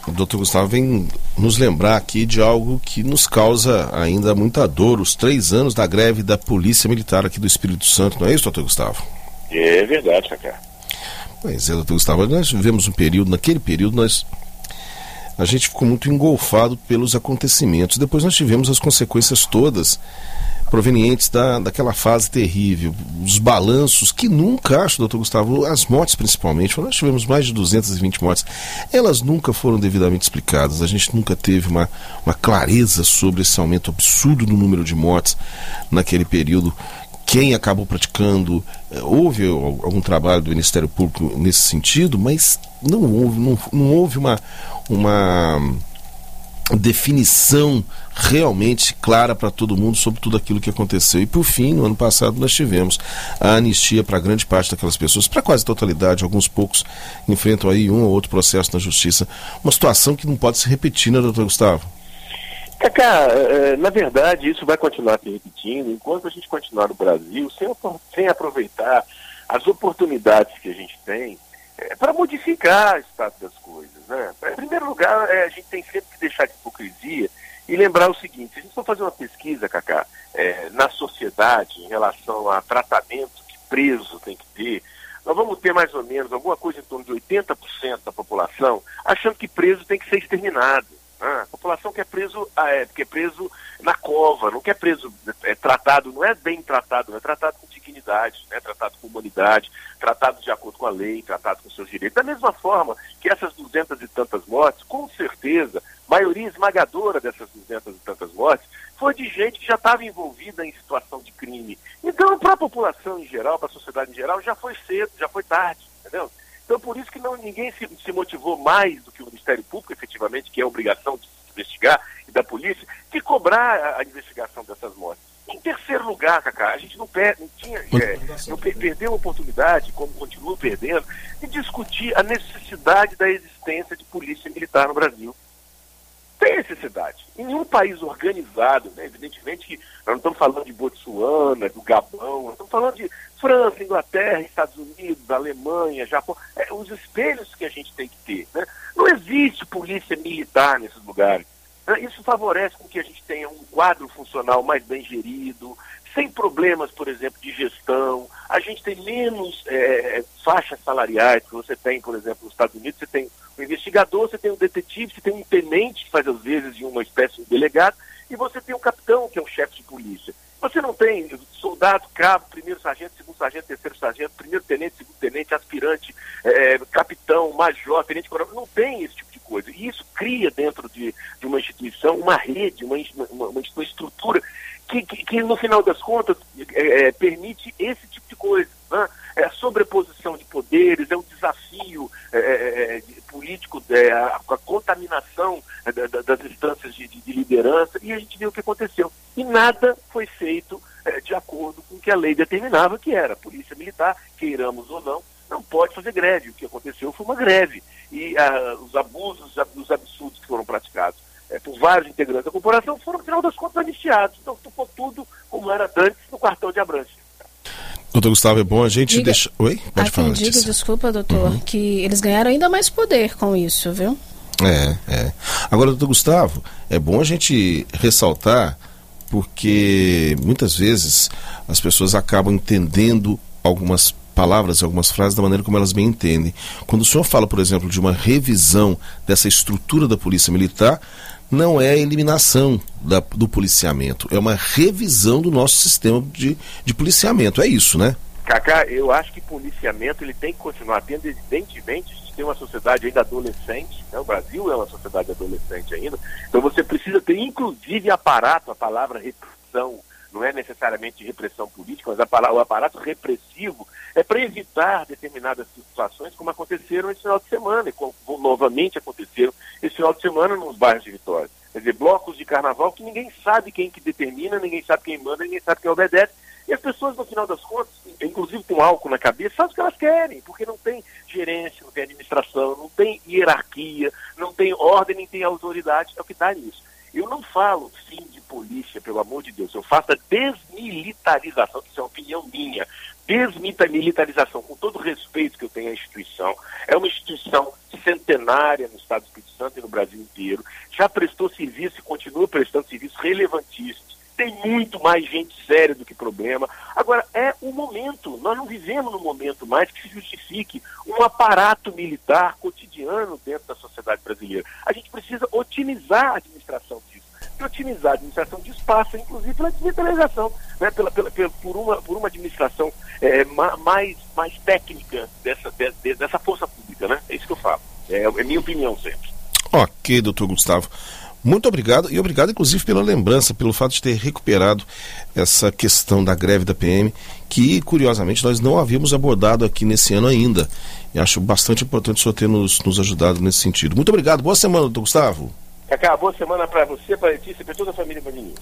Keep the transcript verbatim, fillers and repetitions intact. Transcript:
O doutor Gustavo vem nos lembrar aqui de algo que nos causa ainda muita dor, os três anos da greve da Polícia Militar aqui do Espírito Santo, não é isso, doutor Gustavo? É verdade, Cacá. Pois é, doutor Gustavo, nós vivemos um período, naquele período nós, a gente ficou muito engolfado pelos acontecimentos, depois nós tivemos as consequências todas provenientes da, daquela fase terrível, os balanços que nunca, acho, doutor Gustavo, as mortes principalmente, nós tivemos mais de duzentas e vinte mortes, elas nunca foram devidamente explicadas, a gente nunca teve uma, uma clareza sobre esse aumento absurdo do número de mortes naquele período. Quem acabou praticando, houve algum trabalho do Ministério Público nesse sentido, mas não houve, não, não houve uma, uma definição realmente clara para todo mundo sobre tudo aquilo que aconteceu. E por fim, no ano passado nós tivemos a anistia para grande parte daquelas pessoas, para quase a totalidade, alguns poucos enfrentam aí um ou outro processo na justiça, uma situação que não pode se repetir, né, doutor Gustavo? Cacá, na verdade isso vai continuar se repetindo enquanto a gente continuar no Brasil sem, sem aproveitar as oportunidades que a gente tem é, para modificar o estado das coisas, né? Em primeiro lugar, é, a gente tem sempre que deixar de hipocrisia e lembrar o seguinte: se a gente for fazer uma pesquisa, Cacá, é, na sociedade em relação a tratamento que preso tem que ter, nós vamos ter mais ou menos alguma coisa em torno de oitenta por cento da população achando que preso tem que ser exterminado. Ah, a população quer preso, é, quer preso na cova, não quer preso é, tratado, não é bem tratado, não é tratado com dignidade, é tratado com humanidade, tratado de acordo com a lei, tratado com seus direitos. Da mesma forma que essas duzentas e tantas mortes, com certeza, maioria esmagadora dessas duzentas e tantas mortes, foi de gente que já estava envolvida em situação de crime. Então, para a população em geral, para a sociedade em geral, já foi cedo, já foi tarde, entendeu? Então, por isso que não, ninguém se, se motivou mais do que o Ministério Público, efetivamente, que é a obrigação de investigar, e da polícia, de cobrar a, a investigação dessas mortes. Em terceiro lugar, Cacá, a gente não, per, não, tinha, é, não per, perdeu a oportunidade, como continua perdendo, de discutir a necessidade da existência de polícia militar no Brasil. Tem necessidade. Em nenhum país organizado, né, evidentemente que nós não estamos falando de Botsuana, do Gabão, nós estamos falando de França, Inglaterra, Estados Unidos, Alemanha, Japão, é, os espelhos que a gente tem que ter, né? Não existe polícia militar nesses lugares. Né? Isso favorece com que a gente tenha um quadro funcional mais bem gerido, sem problemas, por exemplo, de gestão. A gente tem menos é, faixas salariais que você tem, por exemplo, nos Estados Unidos. Você tem um investigador, você tem um detetive, você tem um tenente que faz às vezes de uma espécie de delegado, e você tem um capitão, que é um chefe de polícia. Você não tem soldado, cabo, primeiro sargento, segundo sargento, terceiro sargento, primeiro tenente, segundo tenente, aspirante, é, capitão, major, tenente coronel. Não tem esse tipo de coisa. E isso cria dentro de, de uma instituição uma rede, uma, uma, uma estrutura que, que, que, no final das contas, é, é, permite esse tipo de coisa. Né? É a sobreposição de poderes, é o desafio é, é, político, é, a, a contaminação é, da, das instâncias de, de, de liderança, e a gente viu o que aconteceu. E nada foi feito é, de acordo com o que a lei determinava, que era a polícia militar, queiramos ou não, não pode fazer greve. O que aconteceu foi uma greve. E ah, os abusos, os absurdos que foram praticados é, por vários integrantes da corporação foram, no final das contas, anistiados. Então, ficou tudo como era antes no quartel de Abrantes. Doutor Gustavo, é bom a gente diga, deixar... Oi? Pode falar, diga, desculpa, doutor, uhum. que eles ganharam ainda mais poder com isso, viu? É, é. Agora, doutor Gustavo, é bom a gente ressaltar, porque muitas vezes as pessoas acabam entendendo algumas palavras, algumas frases da maneira como elas bem entendem. Quando o senhor fala, por exemplo, de uma revisão dessa estrutura da Polícia Militar, não é a eliminação da, do policiamento, é uma revisão do nosso sistema de, de policiamento, é isso, né? Cacá, eu acho que policiamento ele tem que continuar tendo, evidentemente, a gente tem uma sociedade ainda adolescente, né? O Brasil é uma sociedade adolescente ainda, então você precisa ter, inclusive, aparato, a palavra repressão, não é necessariamente repressão política, mas a, o aparato repressivo é para evitar determinadas situações como aconteceram esse final de semana, e como novamente aconteceram esse final de semana nos bairros de Vitória. Quer dizer, blocos de carnaval que ninguém sabe quem que determina, ninguém sabe quem manda, ninguém sabe quem obedece, e as pessoas, no final das contas, inclusive com álcool na cabeça, sabem o que elas querem, porque não tem gerência, não tem administração, não tem hierarquia, não tem ordem, nem tem autoridade, é o que dá nisso. Eu não falo, sim, de polícia, pelo amor de Deus, eu faço a desmilitarização, que isso é uma opinião minha, desmilitarização, com todo o respeito que eu tenho à instituição. É uma instituição centenária no Estado do Espírito Santo e no Brasil inteiro, já prestou serviço e continua prestando serviços relevantíssimos. Tem muito mais gente séria do que problema. Agora, é o momento. Nós não vivemos num momento mais que se justifique um aparato militar cotidiano dentro da sociedade brasileira. A gente precisa otimizar a administração disso. E otimizar a administração disso passa, inclusive, pela desmilitarização, né? pela, pela, pela, por, uma, por uma administração é, ma, mais, mais técnica dessa, de, dessa força pública. Né? É isso que eu falo. É, é minha opinião sempre. Ok, doutor Gustavo. Muito obrigado, e obrigado inclusive pela lembrança, pelo fato de ter recuperado essa questão da greve da P M, que curiosamente nós não havíamos abordado aqui nesse ano ainda. E acho bastante importante o senhor ter nos, nos ajudado nesse sentido. Muito obrigado, boa semana, doutor Gustavo. Cacá, boa semana para você, para a Letícia e para toda a família Band News.